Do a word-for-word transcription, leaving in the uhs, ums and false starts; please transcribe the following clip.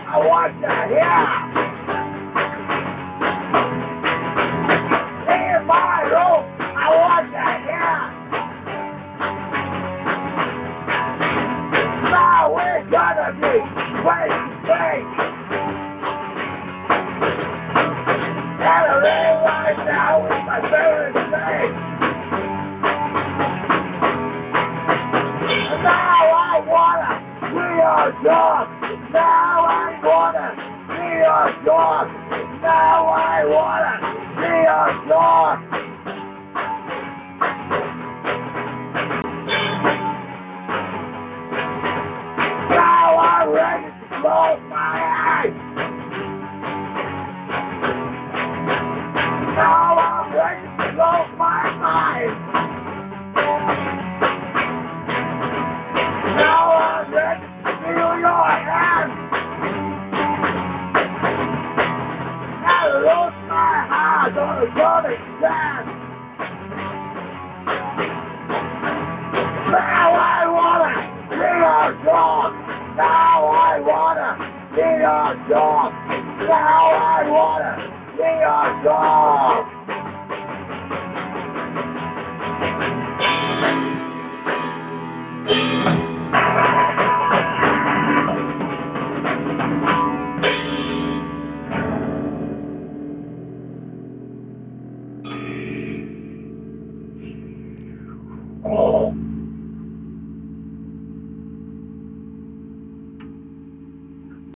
I want to hear. In my room, I want to hear. Now we're gonna be face to face. And I realize now is my favorite thing. And now I wanna be your dog. Now I wanna be your dog. Now I wanna be your dog. Now I'm ready to close my eyes. Now I'm ready to close my eyes. Now I'm ready to feel your hand. And lose my heart on the golden sand. Now I wanna be your dog. Now I wanna be your dog. Now I wanna be your dog.